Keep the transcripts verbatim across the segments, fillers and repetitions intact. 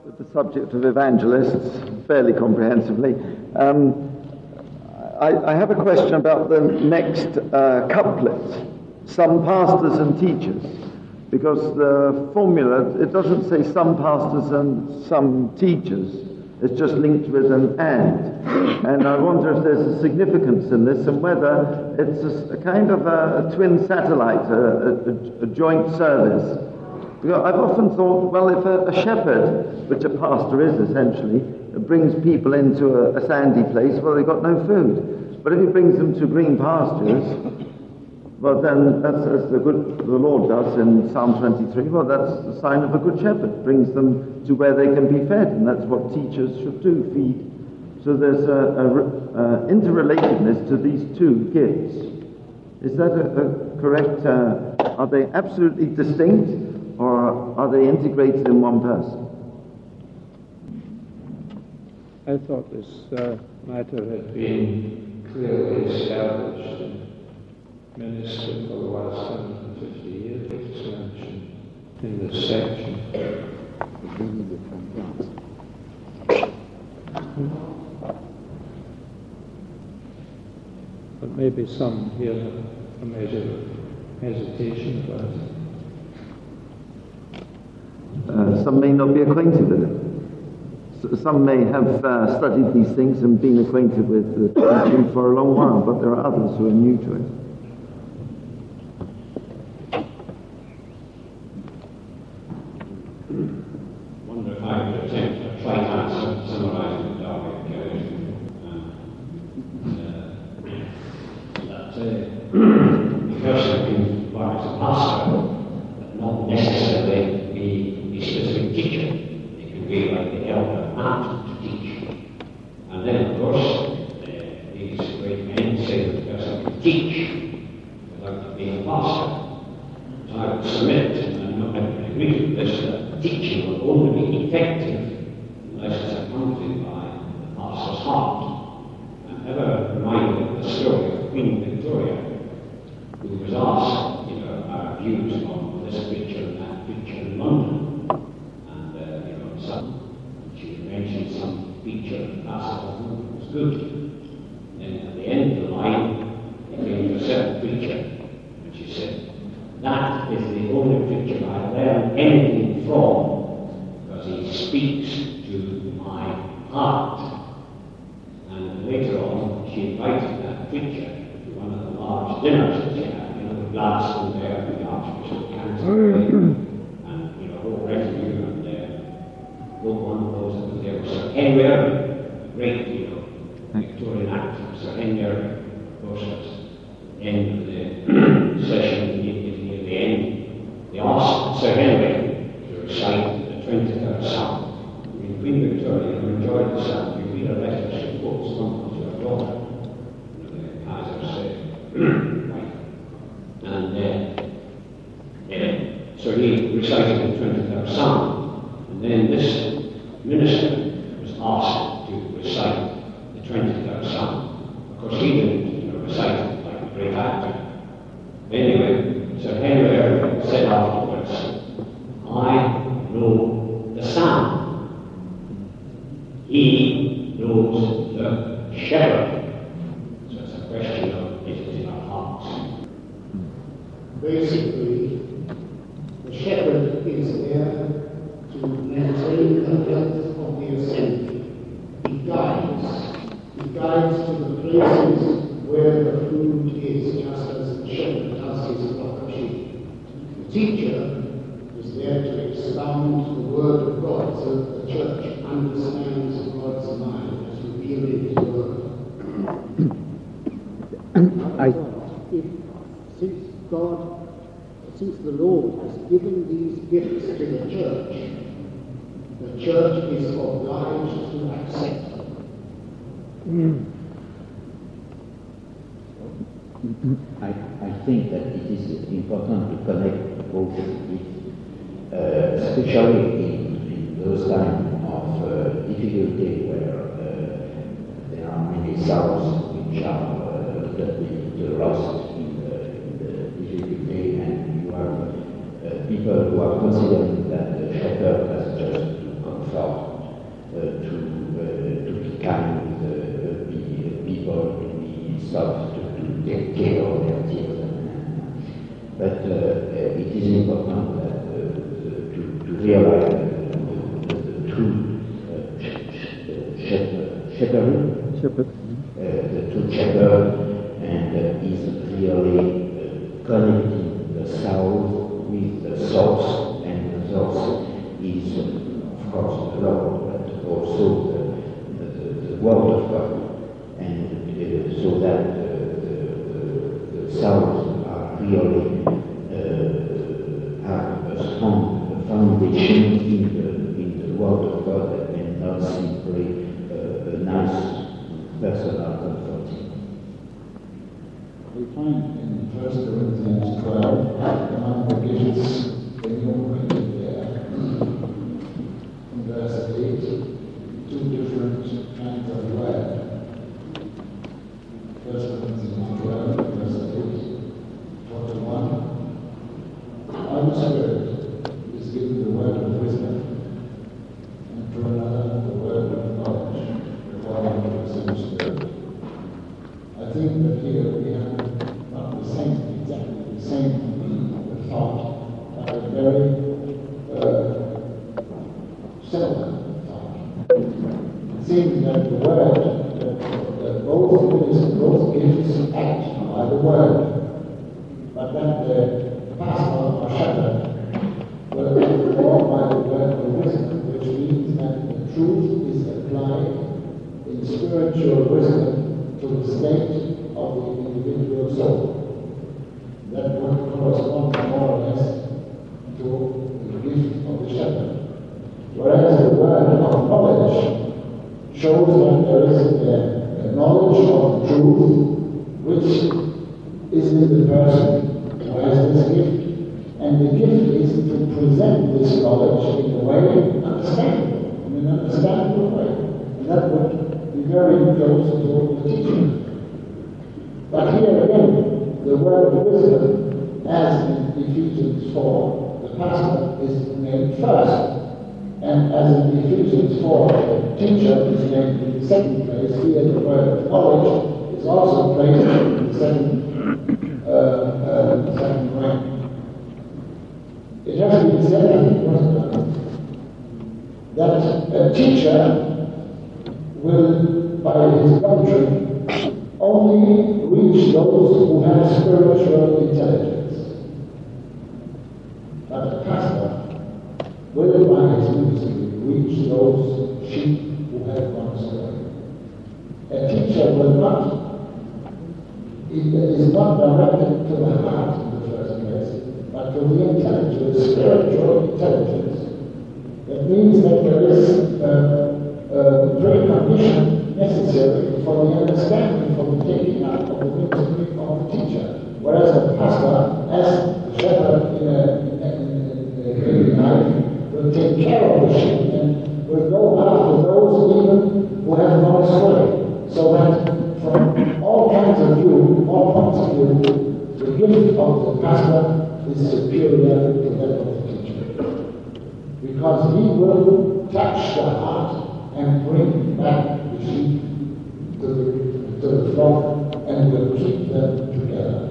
With the subject of evangelists fairly comprehensively. Um, I, I have a question about the next uh, couplet, some pastors and teachers, because the formula, it doesn't say some pastors and some teachers, it's just linked with an and. And I wonder if there's a significance in this and whether it's a, a kind of a, a twin satellite, a, a, a joint service. I've often thought, well, if a, a shepherd, which a pastor is essentially, brings people into a, a sandy place, well, they've got no food. But if he brings them to green pastures, well, then that's as the good the Lord does in Psalm twenty-three. Well, that's the sign of a good shepherd, brings them to where they can be fed, and that's what teachers should do, feed. So there's a, a, a interrelatedness to these two gifts. Is that a, a correct? Uh, are they absolutely distinct? Or are they integrated in one person? I thought this uh, matter had been clearly established and ministered for the last one hundred fifty years. It's mentioned in this section. But maybe some here have made a hesitation about it. Uh, some may not be acquainted with it. S- some may have uh, studied these things and been acquainted with the teaching for a long while, but there are others who are new to it. I wonder if I could attempt a trite answer summarising the Darwin uh, that uh, the person can work as a pastor, but not necessarily be a specific teacher. It can be like the elder apt to teach. And then, of course, uh, these great men say that the person can teach without being a pastor. So I would submit, and I agree with this, that teaching will only be effective unless it's accompanied by the pastor's heart. I'm ever reminded of the story of Queen Victoria, who was asked, you know, our views on this picture and that picture in London. And, uh, you know, some, she mentioned some feature of the pastor that was good. And at the end of the line, it came to a certain picture, and she said, "That is the only picture I learned anything from, because he speaks to my heart." And later on, she invited that picture to one of the large dinners that she had, you know, the Gladstone there, the Archbishop of Canterbury, and, you know, whole retinue, and uh, one of those that was there was Sir Henry Irving, the great, you know, Victorian actor. Sir Henry Irving, of course, at the end of the session, near the end, they asked Sir Henry to recite the twenty-third Psalm. I mean, Queen Victoria enjoyed the Psalm. You read a letter she quotes from to her daughter, you know, the Kaiser said, right. And uh, uh, so he recited the twenty-third Psalm, and then this minister was asked to recite the twenty-third Psalm. Of course, he didn't, you know, recite it like a great actor. Anyway, Sir Henry Irving said afterwards, "I know the Psalm. He knows the shepherd." So it's a question of it is in our hearts. Basically, the shepherd is there to maintain the health of the assembly. He guides. He guides to the places where the food is, just as the shepherd does his flock of sheep. The teacher is there to expound the word of God so that the church understands God's mind as revealed in his word. I, if, since God, since the Lord has given these gifts to the church, the church is obliged to accept them. Mm. I, I think that it is important to connect both with, uh, especially in, in those times of uh, difficulty where uh, there are many sorrows which are uh, that we the lost in the, in the difficulty, and you have uh, people who are considering that the shepherd has just to confirm thought, uh, to, uh, to be kind with uh, be, people, to be soft, to, to take care of their children. But uh, it is important that, uh, to, to realize uh, the, the true uh, shepherd, shepherd, Shepherd. uh, the true shepherd, and uh, is really uh, connecting the soul with the source, and the source is, uh, of course, the Lord, but also the, the, the Word of God, and uh, so that uh, the, the, the souls are really uh, have a strong foundation in the, in the Word of God, and not simply uh, a nice personal comforting. We find in First Corinthians twelve, among the gifts enumerated there, in verse eight, two different kinds of word. First Corinthians twelve, verse eight, forty-one. Our Spirit is given the word of wisdom, and to another the word of knowledge, according to the same Spirit. I think that here we have not the same, exactly the same thought, but a very uh, similar thought. It seems that the word, that, that both ministers, both gifts act by the word, but that the pastor or shepherd will be born by the word of wisdom, which means that the truth is applied in spiritual wisdom to the state of the individual soul. That would correspond more or less to the gift of the shepherd. Whereas the word of knowledge shows that there is a, a knowledge of truth which is in the person who has this gift. And the gift is to present this knowledge in a way understandable, in an understandable way. And that would be very close to the teaching. But here again, the word of wisdom, as in Ephesians four, the pastor is named first. And as in Ephesians four, the teacher is named in the second place. Here the word of knowledge is also placed in the second, uh, uh, the second rank. It has been said, I think, that a teacher will, by his doctrine, only reach those who have spiritual intelligence. But a pastor will, by his ministry, reach those sheep who have gone astray. A teacher will not, it is not directed to the heart in the first place, but to the intelligence, spiritual intelligence. That means that there is a, a precondition necessary for the understanding, for the taking up of the ministry of the teacher. Whereas a pastor, as a shepherd in a, in a, in a daily life, will take care of the sheep and will go after those even who have gone astray. So that from all kinds of view, all points of view, the gift of the pastor is superior to that of the teacher. Because he will touch the heart and bring back the sheep to the, to the flock and will keep them together.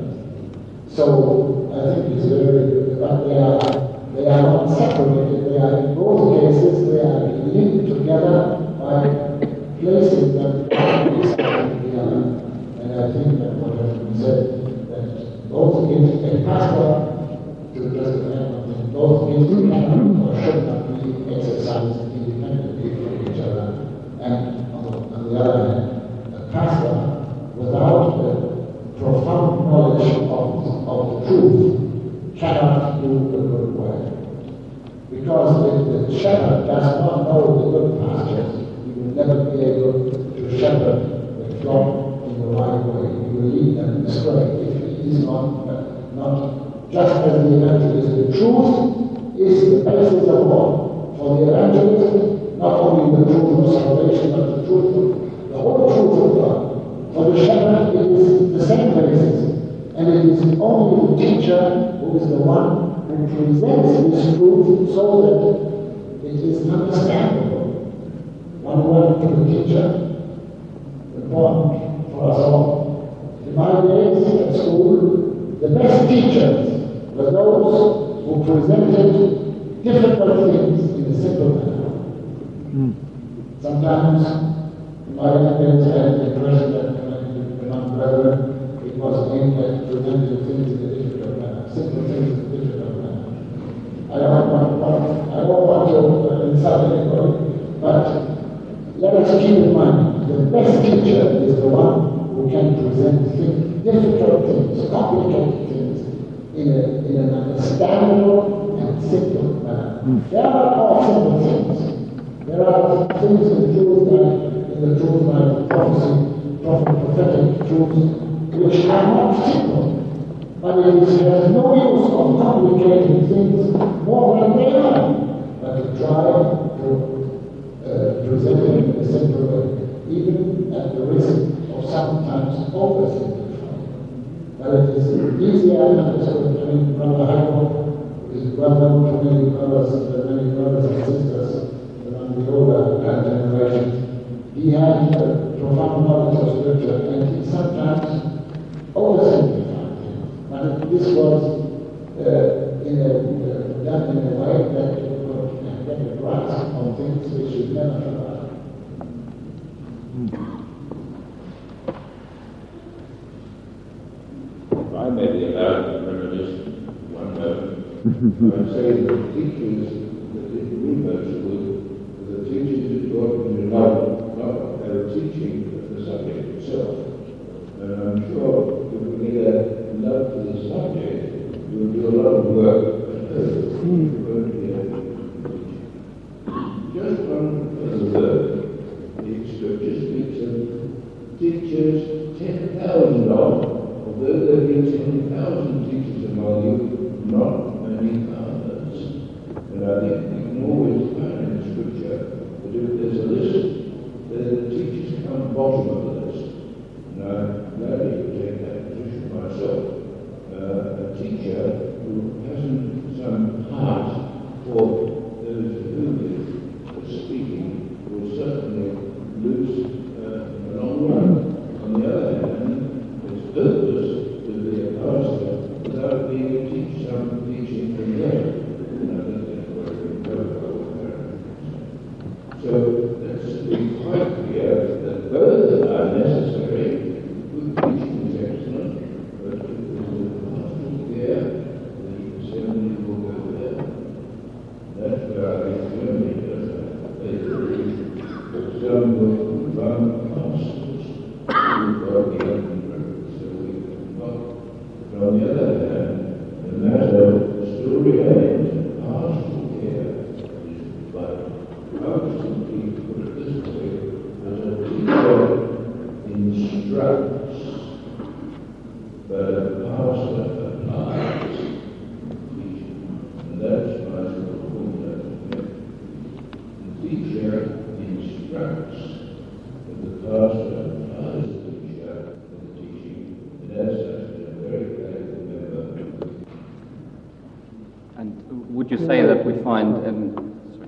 So I think it's very, but they are, they are not separated. They are, in both cases, they are linked together by placing them beside the other. And I think that what has been said, that both gifts, a pastor, to just remember that both gifts cannot or should not be exercised independently from each other. And on the, on the other hand, a pastor, without a profound knowledge of, of the truth, cannot do the good work. Because if the shepherd does not know the good pastures, he will never be able to shepherd the flock in the right way. He will lead them astray if he is not, uh, not just as the evangelist. The truth is the basis of all. For the evangelist, not only the truth of salvation, but the truth of the whole truth of God. For the shepherd, it is the same basis. And it is only the teacher who is the one who presents this truth so that it is understandable. teacher, important for us all. In my days at school, the best teachers were those who presented difficult things in a simple manner. Mm. Sometimes, in my days, I had the impression that among brethren, it was aimed at presenting things in a difficult manner, simple things in a difficult manner. I don't want, I don't want to uh, insult anybody, but let us keep in mind, the best teacher is the one who can present things, difficult things, complicated things, in, a, in an understandable and simple manner. Mm. There are all simple things. There are things in truth like, in the truth like prophecy, prophet, prophetic truths, which are not simple. But it is uh, no use of complicating things more than they are, but to try to uh, present them in a simple way, even at the risk of sometimes oversimplifying. But it is easier and understood. I mean, Brother Heiko is well known to many brothers, uh, many brothers and sisters among the older generations. He had a profound knowledge of Scripture, and he sometimes oversimplified. And this was uh, in a, uh, done in a way that you could get a grasp on things which you never forgot. If I may be allowed to reminisce one moment, I would say that the teachers that did research with the teachers who taught me love, not they were teaching the subject itself. And I'm sure if we get a love for the subject, you'll do a lot of work at home. Just one further word. The scripture speaks of teachers, ten thousand of, although there be ten thousand teachers among you, not many others. And I think we can always find in scripture that if there's a list, then the teachers come bottom of the list. And I'm glad you could take that position myself. Uh, a teacher who hasn't some heart for those to whom is speaking will certainly lose uh, in the long run. On the other hand, it's hopeless to be a pastor without being a teacher, some teaching from there. And I think that's what we're going to. So let's be quite clear that both are necessary. Good teaching is excellent, but if there's a there, the assembly will go there. That's where I think Germany does that. They believe that some will run pastors who are the unconverted, so we can not. But on the other hand, the matter still remains, pastoral care is vital. How to simply put it this way, as a teacher instructs, but a pastor applies teaching. And that's my sort of formula. The teacher instructs, but the pastor applies the teacher and the teaching. And as such, a very valuable member. And would you say that we find, um,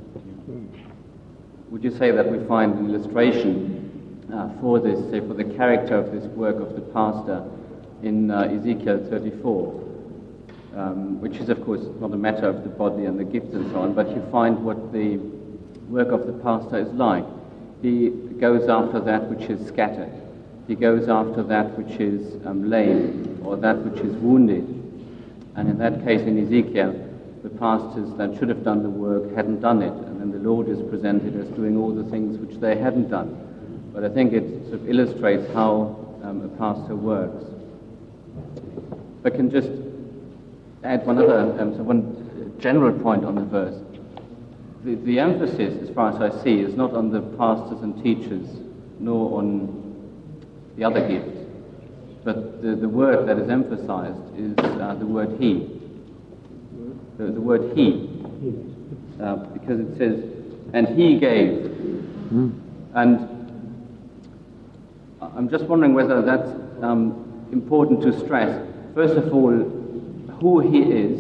would you say that we find an illustration uh, for this, say, for the character of this work of the pastor in uh, Ezekiel thirty-four, um, which is, of course, not a matter of the body and the gifts and so on, but you find what the work of the pastor is like. He goes after that which is scattered. He goes after that which is um, lame, or that which is wounded. And in that case, in Ezekiel, the pastors that should have done the work hadn't done it, and then the Lord is presented as doing all the things which they hadn't done. But I think it sort of illustrates how um, a pastor works. If I can just add one other, um, so one general point on the verse. The, the emphasis, as far as I see, is not on the pastors and teachers, nor on the other gifts, but the, the word that is emphasized is uh, the word he. The, the word he, uh, because it says, and he gave. Mm. And I'm just wondering whether that's um, important to stress. First of all, who he is.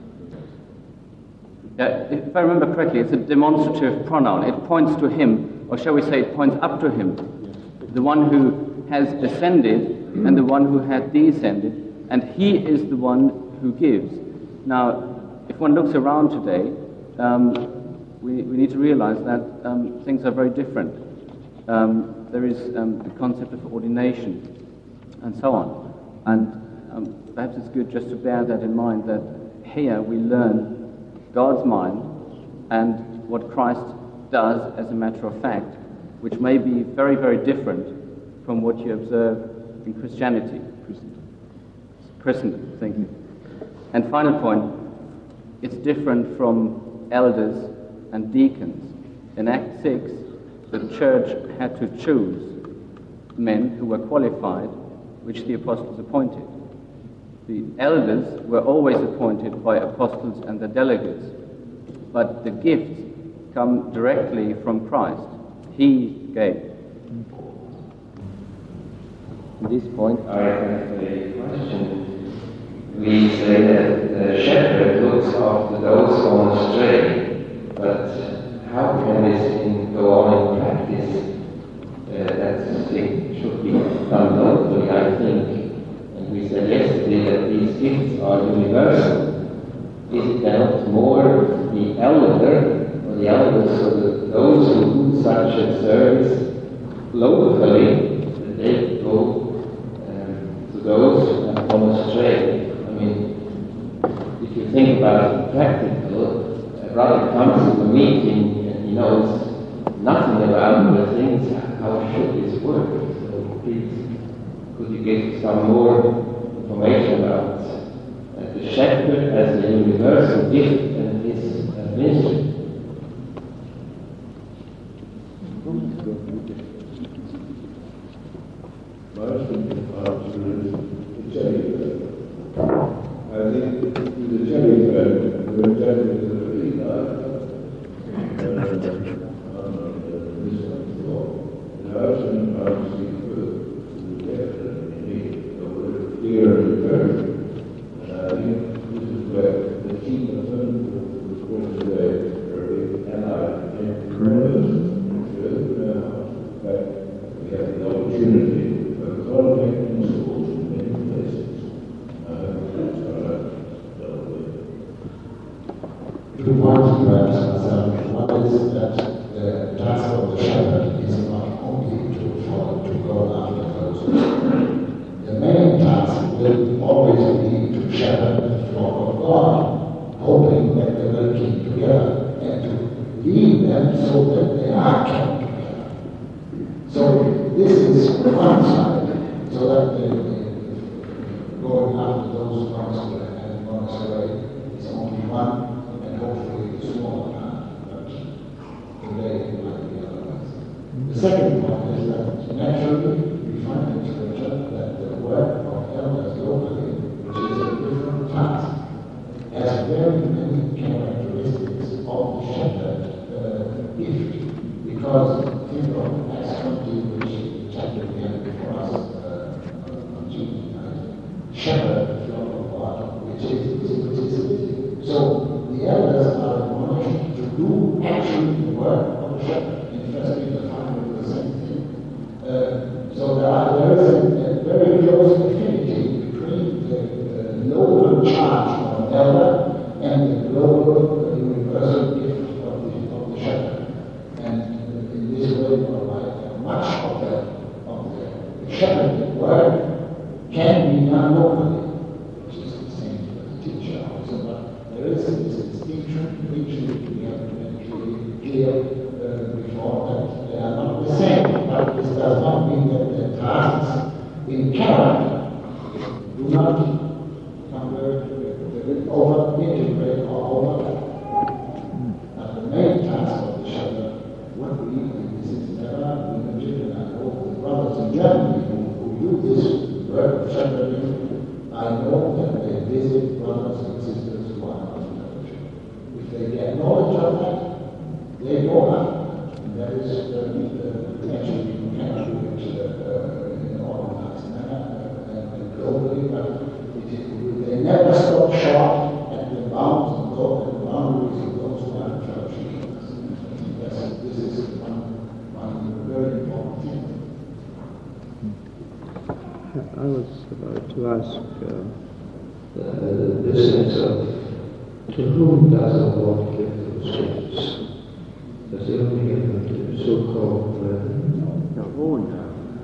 Uh, if I remember correctly, it's a demonstrative pronoun. It points to him or shall we say it points up to him, the one who has ascended and the one who had descended, and he is the one who gives. Now, if one looks around today, um, we, we need to realize that um, things are very different. Um, there is um, the concept of ordination and so on. And um, perhaps it's good just to bear that in mind, that here we learn God's mind and what Christ does as a matter of fact, which may be very, very different from what you observe in Christianity. Christendom, thank you. And final point, it's different from elders and deacons. In Acts six, the church had to choose men who were qualified, which the apostles appointed. The elders were always appointed by apostles and the delegates, but the gifts come directly from Christ. He gave. At this point, I have a question. We say that the shepherd looks after those gone astray, but how can this go on in practice? Uh, that thing should be done locally, I think. And we said yesterday that these gifts are universal. Is it not more the elder or the elders or the, those who do such a service locally, that they go um, to those who have gone astray? I mean, if you think about it practical, a brother comes to a meeting and he knows nothing about the things, how should this work? So please, could you give some more information about uh, the shepherd as a universal gift and his uh, ministry? I think the shepherd, the shepherd is a really nice. Two points perhaps. One is that the task of the shepherd is not only to follow, to go after those. The main task will always be to shepherd the flock of God, hoping that they will keep together and to lead them so that they are kept together. So this is one side, so that the, the going after those who are and gone astray is only one. Hopefully the small part, but today it might be otherwise. The second point is that naturally we find in Scripture that the work of elders locally, which is a different task, has very many characteristics of the shepherd uh, gift. Because think of Acts twenty, which is the chapter we had before us uh, on Tuesday night. Shepherd the flock of God, which is, which is so. The elders are admonished to do actually the work of the shepherd. In First Peter five, the same thing. Uh, so there, are, there is a, a very close affinity between the, the local charge of an elder and the global uh, universal gift of the, of the shepherd. And uh, in this way, uh, much of the, of the shepherding work can be done locally, which is the same as the teacher also. But there is this distinction which needs to be clear uh, before that they are not the same. But this does not mean that the tasks in character do not convert, over integrate or overlap. But the main task of the shepherd would be, and this is never imagined, and I know the brothers in Germany who, who do this work of shepherding, I know that they visit brothers and sisters who are not church. If they get knowledge of that, they go out. And that is the, the actually you cannot do it uh, in an organized manner uh, and globally, but it is, they never stop short at the bounds and the boundaries of those who are in church. I think that's, this is one, on a very important thing. I was about to ask uh, the business of to whom does the Lord give those gifts? Does he only give them to the so-called brethren? No.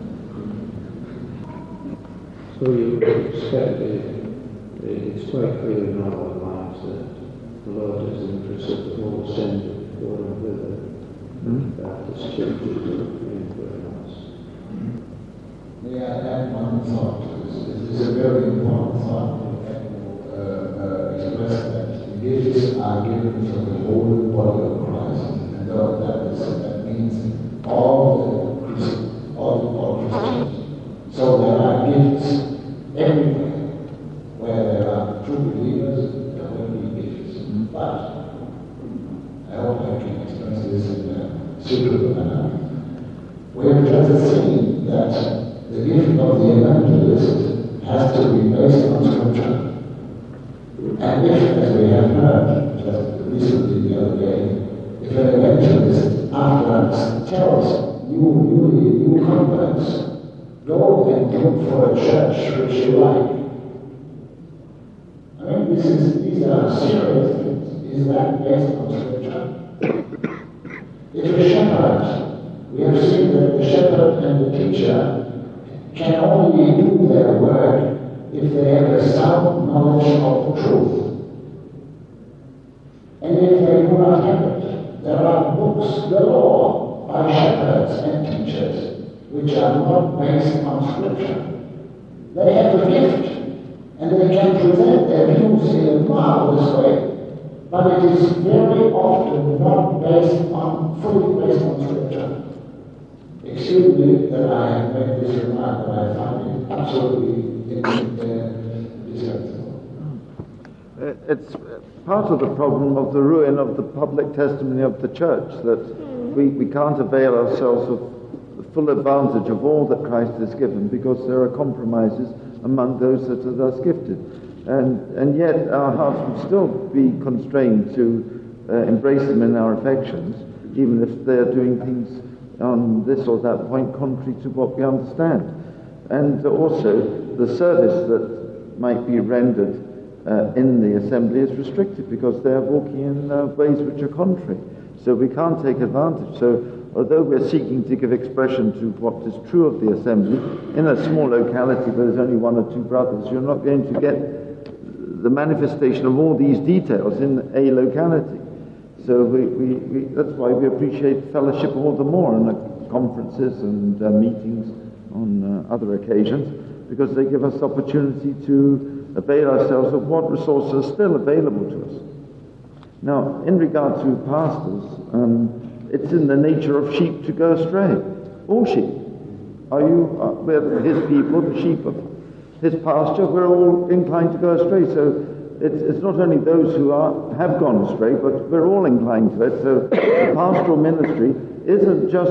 So you would expect it, it's quite clear in our lives that the Lord is interested to all send for and thither. Mm-hmm. Baptist churches and everywhere else. May I add one thought to this? This is a very important thought that uh, uh, express that the gifts are given for the whole body of Christ, and though that, is, that means all the all the all Christians. So there are gifts everywhere where there are true believers, there will be gifts. Mm-hmm. But I hope I can express this in a suitable manner. We have just seen that the gift of the evangelist has to be based on Scripture. And if, as we have heard just recently the other day, if an evangelist afterwards tells you, you, you converts, go and look for a church which you like. I mean, this is, these are serious things. Is that based on Scripture? If a shepherd, we have seen that the shepherd and the teacher can only do their work if they have a sound knowledge of the truth. And if they do not have it, there are books galore by shepherds and teachers which are not based on Scripture. They have a gift, and they can present their views in a marvelous way, but it is very often not based on, fully based on Scripture. Excuse me that I have made this remark, but I find it absolutely disrespectful. It's part of the problem of the ruin of the public testimony of the church, that we, we can't avail ourselves of the full advantage of all that Christ has given because there are compromises among those that are thus gifted. And, and yet our hearts would still be constrained to uh, embrace them in our affections, even if they're doing things on this or that point contrary to what we understand. And also the service that might be rendered uh, in the assembly is restricted because they're walking in uh, ways which are contrary. So we can't take advantage. So although we're seeking to give expression to what is true of the assembly, in a small locality where there's only one or two brothers, you're not going to get the manifestation of all these details in a locality. So we, we, we, that's why we appreciate fellowship all the more in uh, conferences and uh, meetings on uh, other occasions, because they give us opportunity to avail ourselves of what resources are still available to us. Now, in regard to pastors, um, it's in the nature of sheep to go astray. All sheep. Are you, uh, we're his people, the sheep of his pasture, we're all inclined to go astray. So It's, it's not only those who are, have gone astray, but we're all inclined to it. So the pastoral ministry isn't just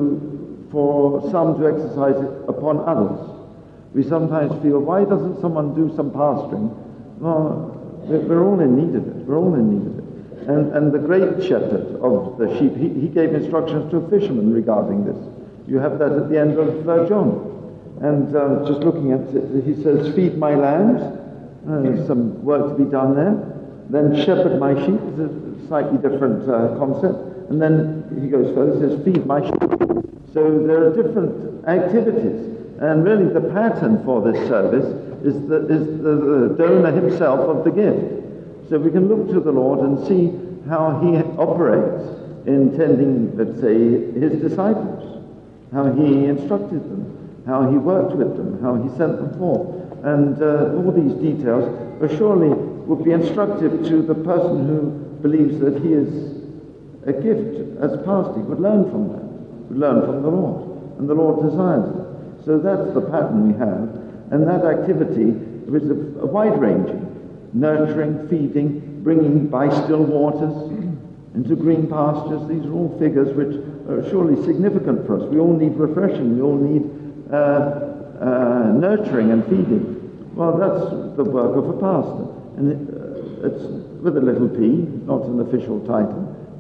to, for some to exercise it upon others. We sometimes feel, why doesn't someone do some pastoring? Well, we're all in need of it. We're all in need of it. And, and the great shepherd of the sheep, he, he gave instructions to a fisherman regarding this. You have that at the end of uh, John. And uh, just looking at it, he says, feed my lambs. Uh, there's some work to be done there. Then shepherd my sheep is a slightly different uh, concept. And then he goes further, he says, feed my sheep. So there are different activities. And really the pattern for this service is the, is the, the donor himself of the gift. So we can look to the Lord and see how he operates in tending, let's say, his disciples, how he instructed them, how he worked with them, how he sent them forth. And uh, all these details surely would be instructive to the person who believes that he is a gift as pastor. He would learn from that, would learn from the Lord, and the Lord desires it. So that's the pattern we have, and that activity is a, a wide-ranging, nurturing, feeding, bringing by still waters into green pastures. These are all figures which are surely significant for us. We all need refreshing. We all need uh, Uh, nurturing and feeding. Well, that's the work of a pastor. And it, uh, it's with a little p, not an official title.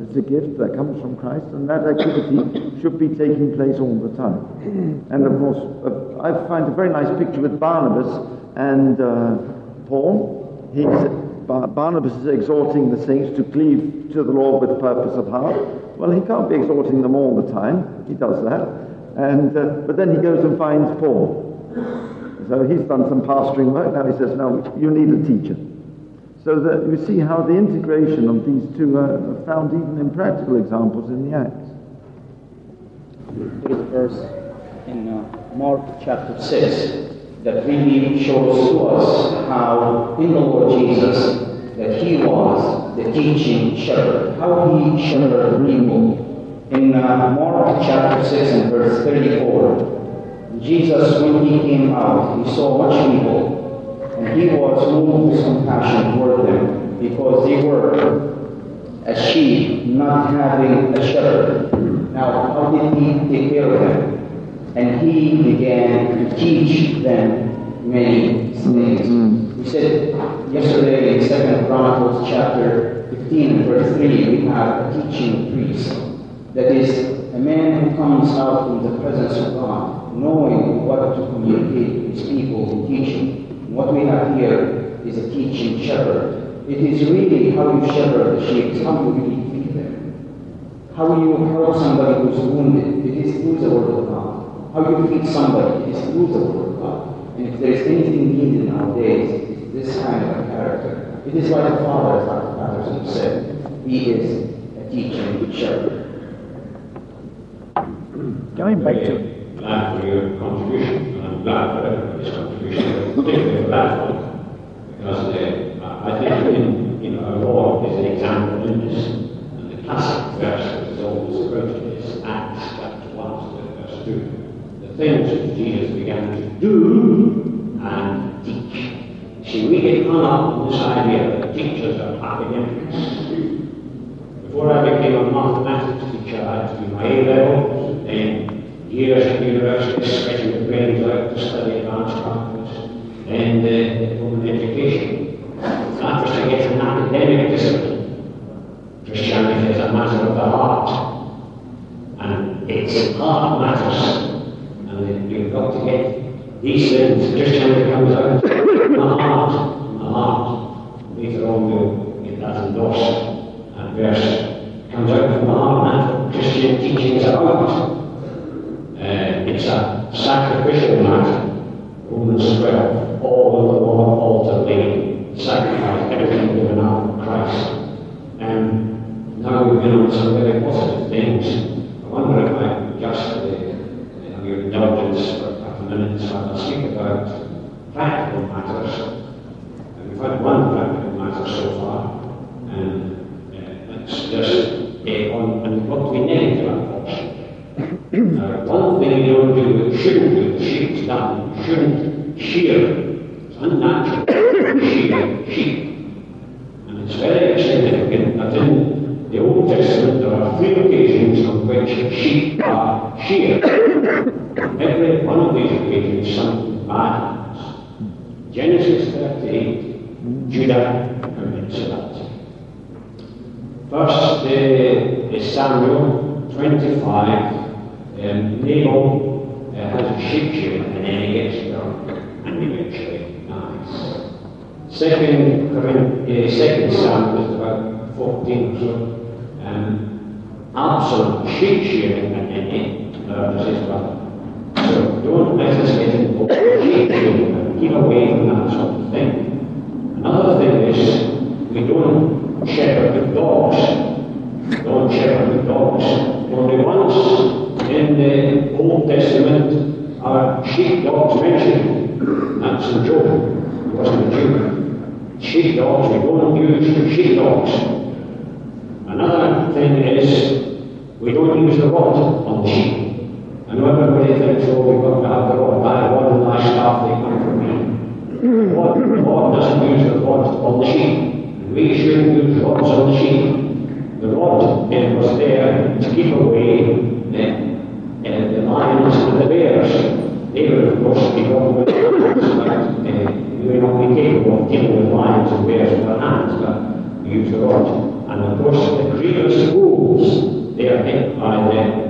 It's a gift that comes from Christ, and that activity should be taking place all the time. And of course, uh, I find a very nice picture with Barnabas and uh, Paul. He's, Bar- Barnabas is exhorting the saints to cleave to the Lord with purpose of heart. Well, he can't be exhorting them all the time. He does that. And uh, but then he goes and finds Paul. So he's done some pastoring work. Now he says, no, you need a teacher. So that you see how the integration of these two are found even in practical examples in the Acts. There is a verse in uh, Mark chapter six that really shows to us how in the Lord Jesus that he was the teaching shepherd, how he shepherded people. In uh, Mark chapter six and verse thirty-four, Jesus, when he came out, he saw much people, and he was moved with compassion toward them, because they were as sheep not having a shepherd. Now, how did he take care of them? And he began to teach them many things. Mm-hmm. We said yesterday in Second Chronicles chapter fifteen and verse three, we have a teaching priest. That is, a man who comes out in the presence of God, knowing what to communicate with his people and teaching. What we have here is a teaching shepherd. It is really how you shepherd the sheep, it's how you really feed them. How you help somebody who's wounded, it is through the word of God. How you feed somebody, it is through the word of God. And if there is anything needed nowadays, it is this kind of a character. It is like the Father, as Doctor Patterson said. He is a teaching shepherd. Going back to... Glad for your contribution, and I'm glad for everybody's contribution, particularly for that one, because uh, I think in, you know, our Lord is an example in this, and the classic verse that is always quoted is Acts chapter one, verse two. The things that Jesus began to do and teach. See, we get hung up on this idea that teachers are academics. Before I became a mathematics teacher, I had to do my A-levels, and years at university, stretching the brains out to study advanced calculus, and uh, from education. Not just to get an academic discipline. Christianity is a matter of the heart, and it's heart matters. And you've got to get these things. Christianity comes out from the heart, from the heart. Later on we'll get that endorsed. And verse comes out from the heart, and Christian teaching is about. Uh, it's a sacrificial matter. Romans twelve, all on the one altar laid, sacrifice, everything given out for Christ. Um, now we've been on some very positive things. I wonder if I could just, uh, in your indulgence for a couple of minutes, I'll speak about practical matters. And we've had one practical matter so far, and uh, it's just uh, on, and what we need to unfortunately. Uh, one thing you don't do, it shouldn't do, the sheep's done, you shouldn't shear. It's unnatural to shear sheep. And it's very significant that in the Old Testament there are three occasions on which sheep are sheared. Every one of these occasions something bad happens. Genesis thirty-eight, Judah commits that. First uh, is Samuel twenty-five. Um, Nabal uh, has a sheep shearing and then he gets drunk and eventually dies. Second, uh, second Samuel is about fourteen or so. Um, Absalom sheep shearing and then he murders his brother. So don't let us get involved in sheep shearing and keep away from that sort of thing. Another thing is we don't shepherd with dogs. Don't shepherd with dogs. Only once in the Old Testament are sheepdogs mentioned. That's in Job. He wasn't a Jew. Sheepdogs, we don't use sheepdogs. Another thing is we don't use the rod on the sheep. I know everybody thinks, oh, we've got to have the rod. My rod and my staff, they come from me. The rod, the rod doesn't use the rod on the sheep. We shouldn't use rods on the sheep. The rod it was there to keep away the Uh, the lions and the bears. They would, of course, be going with lions, but uh, we would not be capable of dealing with lions and bears with our hands, but we use the rod. And of course, the grievous wool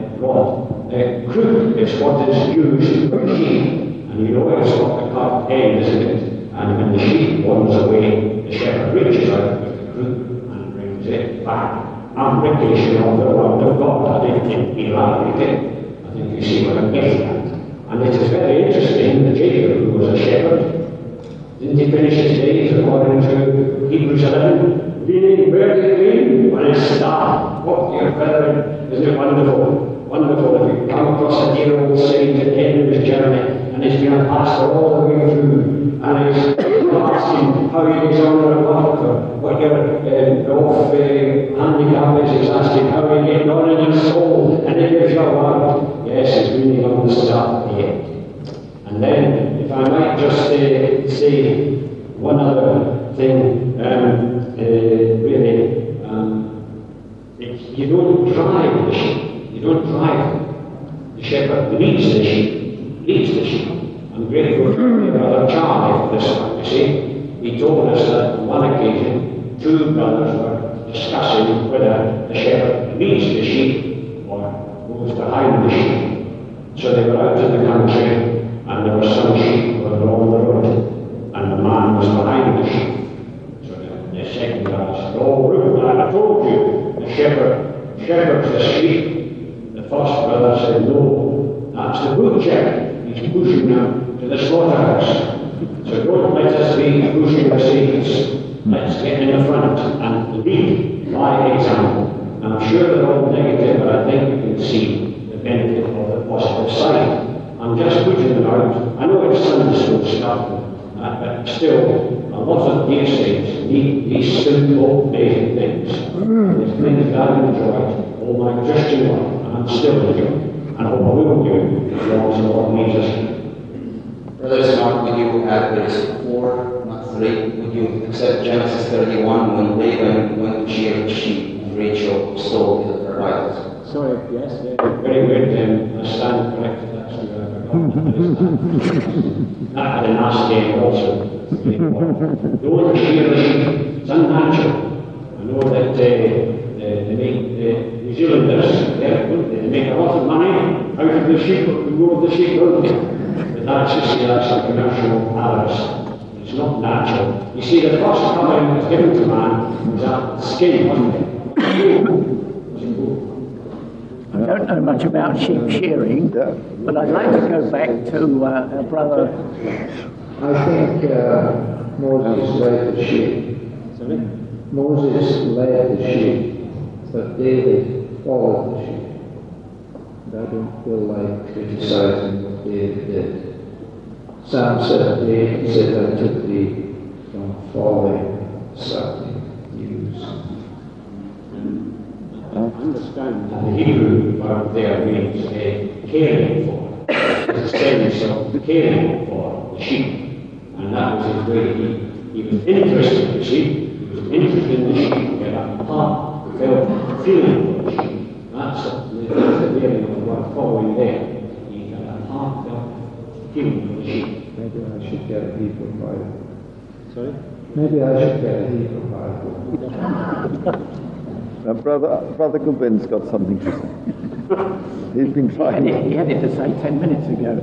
rod. The crook is what is used for the sheep, and you know it's got the cut end, isn't it? And when the sheep wanders away, the shepherd reaches out with the crook and brings it back. Application of the word of God. I think he liked it. I think you see what I'm getting at. And it is very interesting that Jacob, who was a shepherd, didn't he finish his days according to Hebrews eleven? Leaning where did he lean? On his staff. What, dear brethren, isn't it wonderful? Wonderful if you come across a dear old saint at the end of his journey and he's been a pastor all the way through and he's asking how he gets on in work or what your uh, off uh, handicap is, he's asking how he gets on in his soul, and he gives you a word. Yes, he's really on the start of the end. And then, if I might just uh, say one other thing, um, uh, really, um, it's, you don't drive the sheep. You don't drive them. The shepherd leads the sheep, leads the sheep. I'm grateful to Brother Charlie for this one, you see. He told us that on one occasion, two brothers were discussing whether the shepherd leads the sheep or goes behind the sheep. So they were out in the country, and there were some sheep who were on the road, and the man was behind the sheep. So the, the second guy said, "Oh, Reuben, I told you, the shepherd shepherds the sheep." The first brother said, "No, that's the butcher. He's pushing them to the slaughterhouse. So don't let us be pushing the saints. Let's get in the front and lead by example." And I'm sure they're all negative, but I think we can see the benefit of the positive side. I'm just putting them out. I know it's Sunday school stuff, uh, but still, a lot of dear saints need these simple, basic things. It's things that I've enjoyed all my Christian life. I'm still enjoying, and I hope I will do as long as the Lord needs us. Brother Smart, would you add verse four, not three? Would you accept Genesis thirty-one when Laban went to shear the sheep and Rachel stole her idols? Sorry, yes, yeah. Very good. Um, I stand corrected, actually. That had a nasty end also. Don't shear the sheep. It's unnatural. I know that uh, they make the New Zealanders, yeah, they make a lot of money out of the sheep, more of the sheep, don't they? But that's just, see, that's a commercial arrows. It's not natural. You see, the first covering that was given to man was that skin, wasn't it? I don't know much about sheep shearing, but I'd like to go back to uh, our brother. I think uh, Moses led the sheep. Sorry? Moses led the sheep, but David followed the sheep. And I don't feel like criticizing what David did. Psalm seventy-eight said, "I took thee from following suckling ewes." I understand that the Hebrew word there means uh, caring for. It's a sense of caring for the sheep. And that was his way. He, he was interested, you see. He was interested in the sheep. He had a heart, felt feeling for the sheep. That's the meaning of the word following there. He had a heart, felt feeling for the sheep. Maybe I should get a Hebrew Bible. Sorry? Maybe I should get a Hebrew Bible. Now, brother, brother Goodwin's got something to say. He's been trying. He had, it, he had it to say ten minutes ago.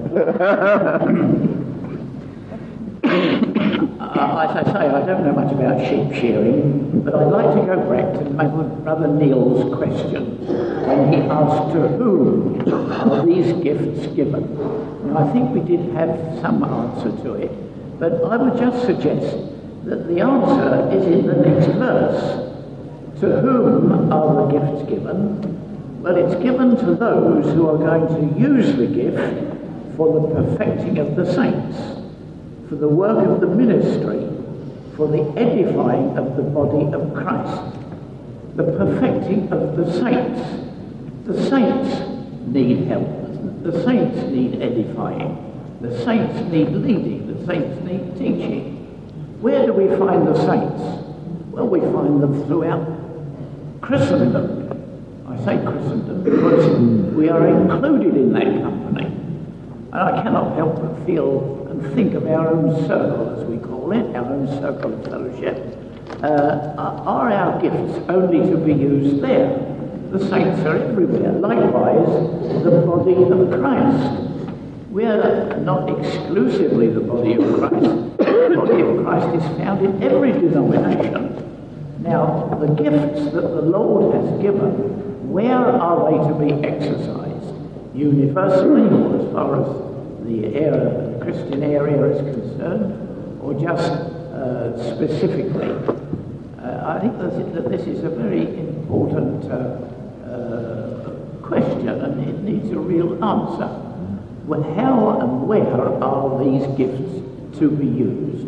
uh, as I say, I don't know much about sheep shearing, but I'd like to go back to my brother Neil's question when he asked to whom are these gifts given. And I think we did have some answer to it, but I would just suggest that the answer is in the next verse. To whom are the gifts given? Well, it's given to those who are going to use the gift for the perfecting of the saints, for the work of the ministry, for the edifying of the body of Christ, the perfecting of the saints. The saints need help. The saints need edifying. The saints need leading. The saints need teaching. Where do we find the saints? Well, we find them throughout Christendom. I say Christendom because we are included in that company. And I cannot help but feel and think of our own circle, as we call it, our own circle of fellowship. Uh, are our gifts only to be used there? the saints are everywhere. Likewise, the body of Christ. We're not exclusively the body of Christ. The body of Christ is found in every denomination. Now, the gifts that the Lord has given, where are they to be exercised? Universally, or as far as the area, the Christian area is concerned, or just uh, specifically? Uh, I think that, that this is a very important uh, uh, question, and it needs a real answer. Well, how and where are these gifts to be used?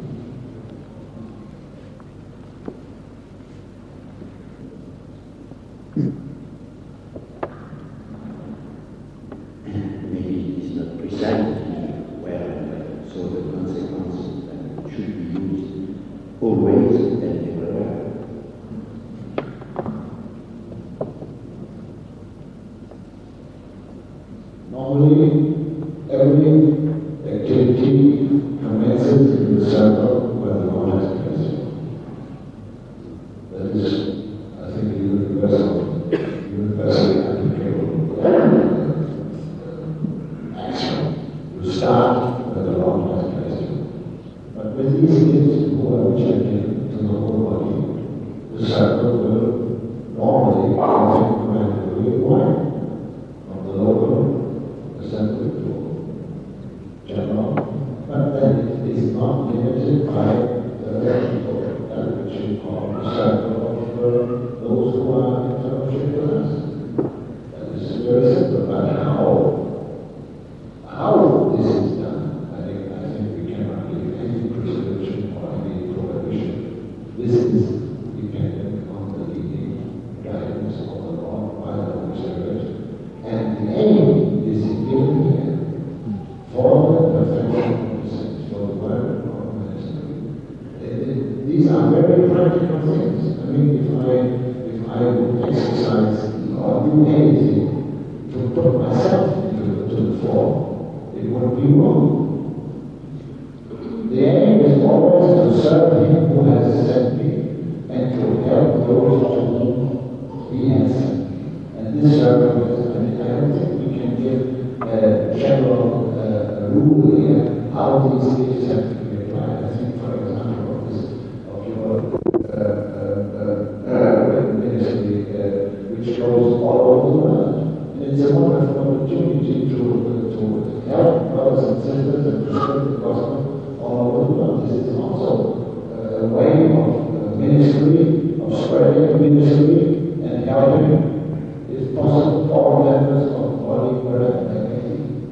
Maybe it's not precisely where and when, so the consequences uh, should be used always and everywhere. Normally, every activity commences in the circle where the Lord has placed you. That is, I think, universal, universally applicable action. You start where the Lord has placed you. But with these gifts, who are which are given to the whole body, the circle will normally, I think, gradually widen from the local assembly to general, but then it is not limited by the people, that which we call the circle of uh, those who are in fellowship with us. That is very simple, but how, how this is done, I think, I think we cannot give any prescription or any prohibition. This is dependent on the leading guidance of the Lord by the Holy Spirit, and the aim is given here for the perfection of the saints, for the word of ministry. These are very practical things. I mean, if I if I would exercise or do anything to put myself into to the fore, it would be wrong. The aim is always to serve Him who has sent me and to help those to whom He has sent me. And this service, I mean, I don't think we can give a general uh, rule here how these gifts have to be applied. I think, for example, of, this, of your uh, uh, uh, ministry, uh, which goes all over the world. And it's a wonderful opportunity to, uh, to help brothers and sisters and to spread the gospel all over the world. This is also uh, a way of uh, ministry, of spreading ministry and helping, if possible, all members of the body wherever they may be.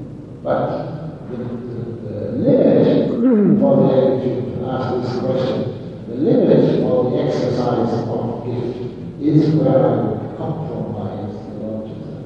But the, the, the limit for the, if you ask this question, the limit for the exercise of gift is where I would compromise the Lord Jesus.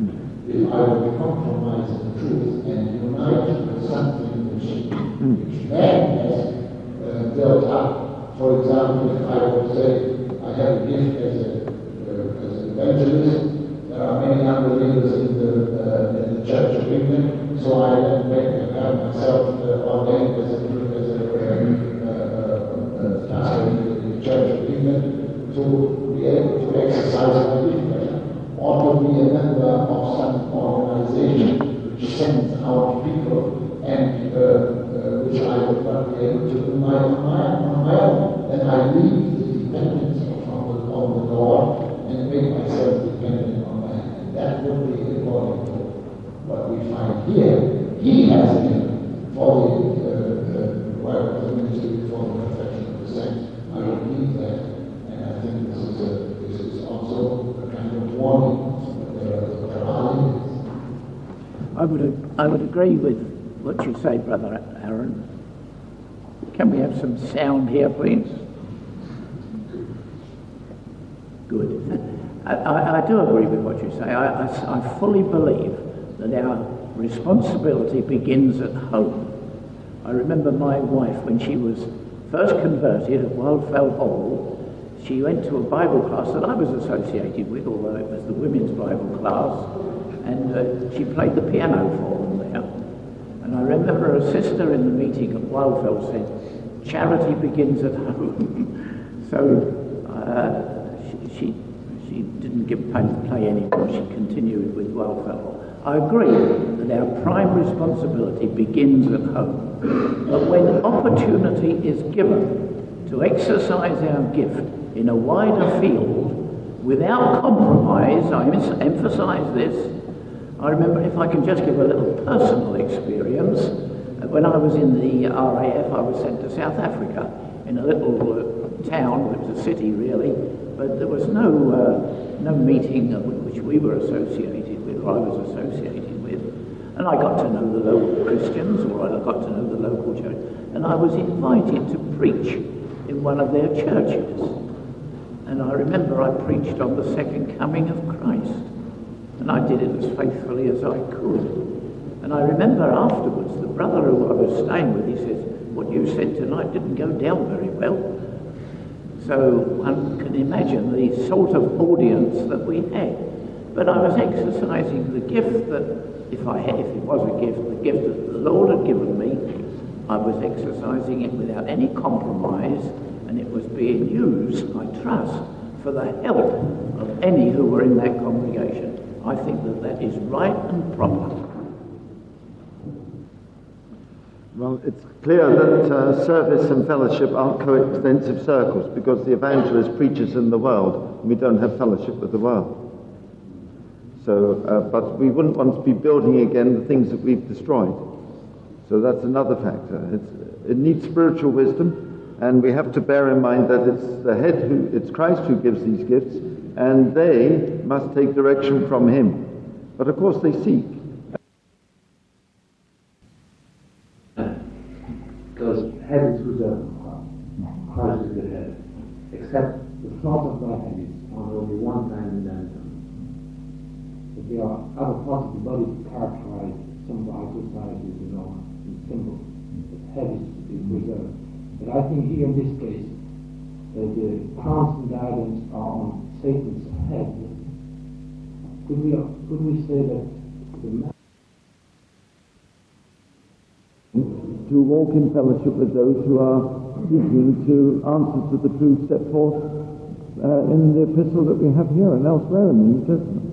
If I would compromise the truth and unite with something which, which man has uh, built up. For example, if I would say, I have a gift as, a, uh, as an evangelist, there are many unbelievers in the, uh, in the Church of England, so I then make have myself uh, ordained as a, as a uh, uh, uh, pastor in the Church of England to be able to exercise my gift better, or to be a member of some organization which sends out people and uh, uh, which I would not be able to do my, on, my, on my own. Then I leave the dependence on the, on the Lord and make myself dependent on man. That would be according to what we find here. He has given for the uh, uh, work of the ministry for the perfection of the saints. I believe that, and I think this is a, this is also a kind of warning. Uh, there are limits. I would I would agree with what you say, Brother Aaron. Can we have some sound here, please? Good. I, I, I do agree with what you say. I, I, I fully believe that our responsibility begins at home. I remember my wife, when she was first converted at Wildfell Hall, she went to a Bible class that I was associated with, although it was the women's Bible class, and uh, she played the piano for them there. And I remember a sister in the meeting at Wildfell said, charity begins at home. So uh, she, she she didn't give, play anymore. She continued with Wildfellow. I agree that our prime responsibility begins at home. But when opportunity is given to exercise our gift in a wider field without compromise, I emphasize this. I remember, if I can just give a little personal experience, when I was in the R A F, I was sent to South Africa in a little uh, town, it was a city really, but there was no uh, no meeting of which we were associated with, or I was associated with, and I got to know the local Christians, or I got to know the local church, and I was invited to preach in one of their churches. And I remember I preached on the second coming of Christ, and I did it as faithfully as I could. And I remember afterwards, the brother who I was staying with, he says, "What you said tonight didn't go down very well." So one can imagine the sort of audience that we had. But I was exercising the gift that, if I had, if it was a gift, the gift that the Lord had given me, I was exercising it without any compromise, and it was being used, I trust, for the help of any who were in that congregation. I think that that is right and proper. Well, it's clear that uh, service and fellowship aren't coextensive circles, because the evangelist preaches in the world, and we don't have fellowship with the world. So, uh, but we wouldn't want to be building again the things that we've destroyed. So that's another factor. It's, it needs spiritual wisdom, and we have to bear in mind that it's the head who, it's Christ who gives these gifts, and they must take direction from him. But of course they seek. Because head is reserved for Christ. Christ is the head. Except the thought of that head is on only one time in them. But there are other parts of the body characterized, some vital sizes, you know, and symbols. The head is, is reserved. But I think here in this case, that the constant guidance are on Satan's head. Could we, could we say that the man to walk in fellowship with those who are seeking to answer to the truth set forth uh, in the epistle that we have here and elsewhere in the New Testament?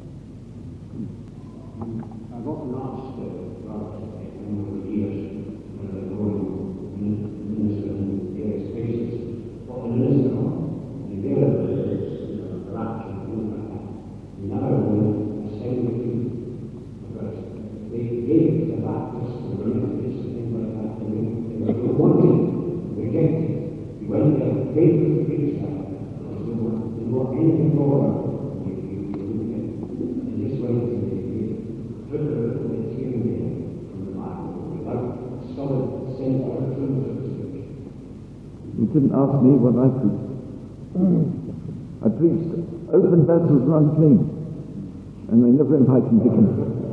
I've often asked about in the years when the Lord ministered in various places, what the minister on. And the other is corrupt and things like that. Now the same with you. Because they gave the Baptist and the Methodist and things like that. They were wanting, rejected. You went there, paid for the preacher, because you want anything more. You, you, you look at in this way, you took the material from the Bible without solid sense or truth of the Scripture. You didn't ask me what I preached. I preached open vessels run clean, and they never invited me to come.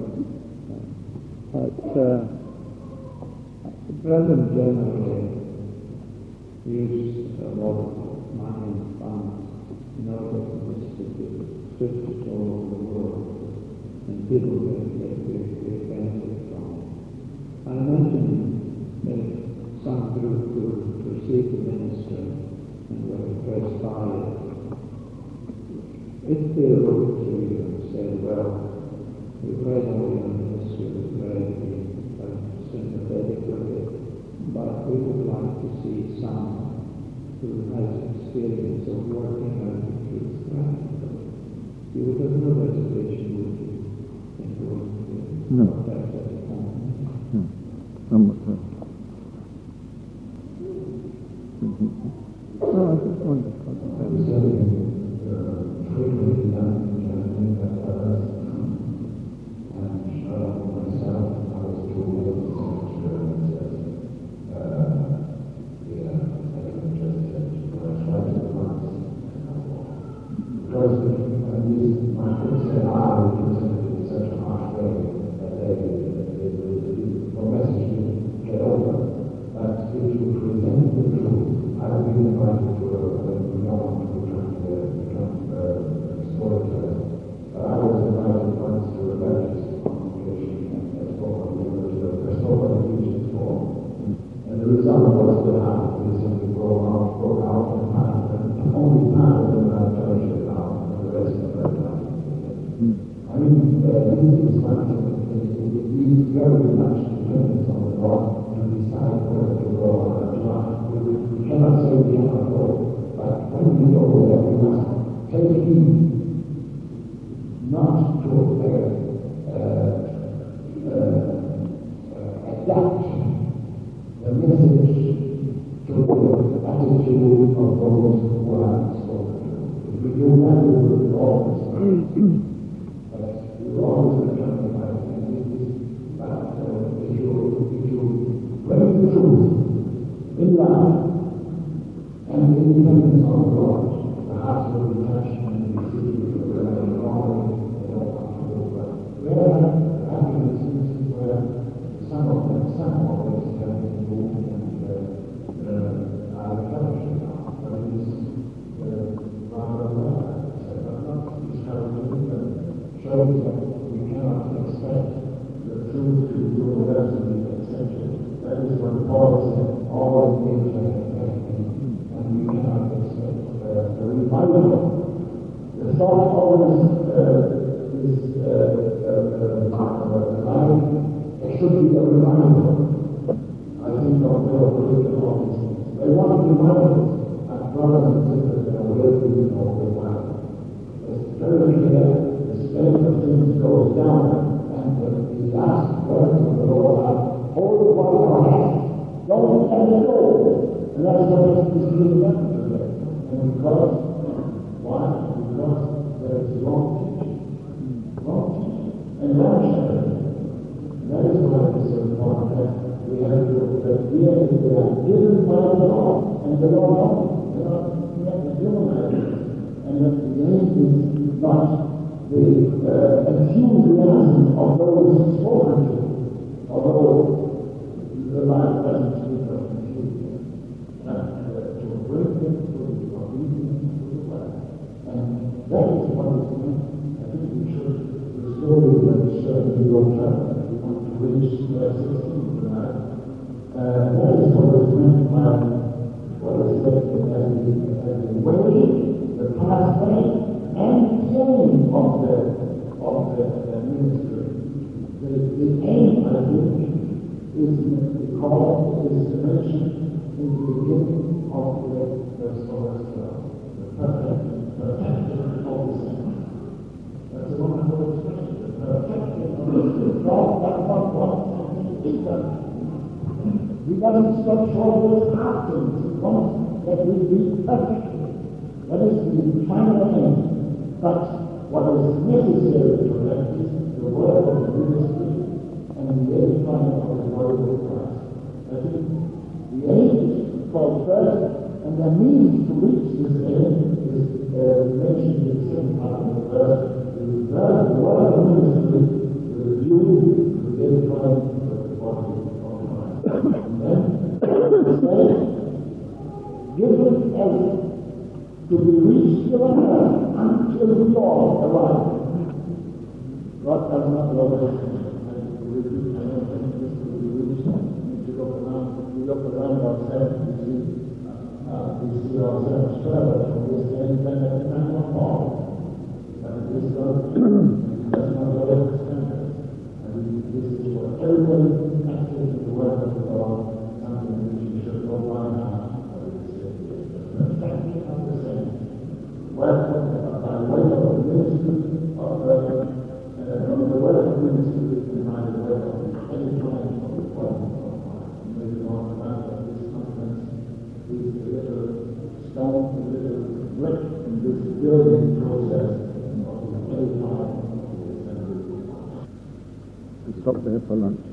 But uh, the present generally used a lot of money and funds in order to distribute scriptures all over the world, and people get get great benefit from it. I mentioned that some group who received the minister and were impressed by it. If they wrote to you and said, "Well, we've read all your ministry, we've read the sympathetic with it, but we would like to see someone who has experience of working out the truth practically," you would have no reservation, would you? In No. That at the time. No. Somewhat so. Oh, I just wondered. I was telling you, uh, frequently done in America first, and uh, myself, I was told that the German says, uh, yeah, I don't just said, but I tried to once, and I walked. Because at least my foot said, ah, we presented in such a harsh way that they very much dependent on the Lord to decide whether to go or not. We cannot say we cannot go, but when we go there, we must take heed not to uh, uh, uh, adapt the message to the attitude of those who are spoken to. If we do that, we will always but we will always become the right thing. But uh, if you if you bring the truth in love and in dependence on God, the heart will be touched and be received with the wrong. There are arguments where some of them, some of us have been moved and uh, uh, are fellowship, but it is uh, rather rare. But not discouraging, but shows that we cannot expect the truth to be universally accepted. That is what Paul said, all nature has left me, and we cannot expect uh, the revival. The thought always uh, is uh, Uh, uh, uh, it should be a reminder. I think of the political offices. They want to remind us as brothers and sisters that are worthy of revival. It's very clear the state of things goes down, and the, the last words of the Lord are, hold what you have, don't let it go. And that's what is being done today. And because, why? Because there is wrong teaching. Wrong teaching. And that is why it is so important that we have to appear that we are given by the Lord, and the Lord only. We are not human ideas. And that the aim is not the uh, enthusiasm of those spoken to, although the life doesn't speak of enthusiasm, but uh, to bring them to the obedience to the word. And that is what is meant. I think we should slowly but certainly go travel. We want to reach verse sixteen tonight. Uh, that is what is meant by what is said as the, as the way, the pathway, and aim of the of the, the ministry. The, the aim, I think, is because it is mentioned in the beginning of the verse four as well. The perfect, perfection of the saints. That's a wonderful expression. He doesn't stop short of his actions. He wants that we be perfect. That is the final aim. But what is necessary to that is the word of the ministry and the edifying of the word of Christ. I think the aim is called first, and the means to reach this aim is uh, mentioned in the second part of the verse. The word of ministry is the view to the edifying of the body of Christ. And then it says, given as to be reached to earth until we all arrive. God does not love us. I don't think this will be really something. If you look around, if we look around ourselves, we see, uh, we see ourselves further from this end than at the time of Paul. This is not what it is. And this is what everybody active in the word of the Lord, something which you should know by now. Perfection of the saints. Welcome by way of the ministry of the from the word of the ministry and by the word of the edifying of the word of God. May the Lord grant that this conference is a little stone, a little brick in this building process. Stop there for lunch.